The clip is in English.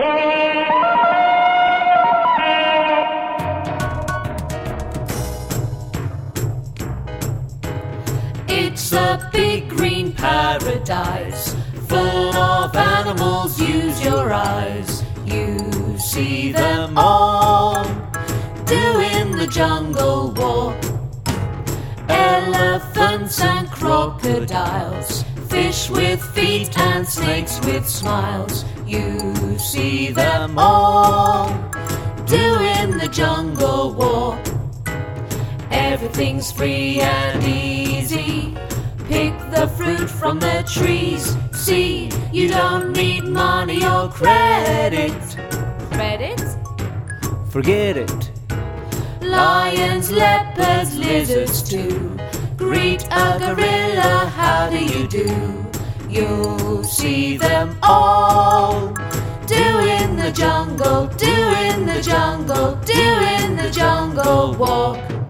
It's a big green paradise, full of animals, use your eyes. You see them all, doing the jungle walk. Elephants and crocodiles, fish with feet and snakes with smiles. You see them all, doing the jungle walk. Everything's free and easy, pick the fruit from the trees. See, you don't need money or credit. Credit? Forget it. Lions, leopards, lizards too. Greet a gorilla, how do you do? You'll see them all, doing the jungle, doing the jungle, doing the jungle walk.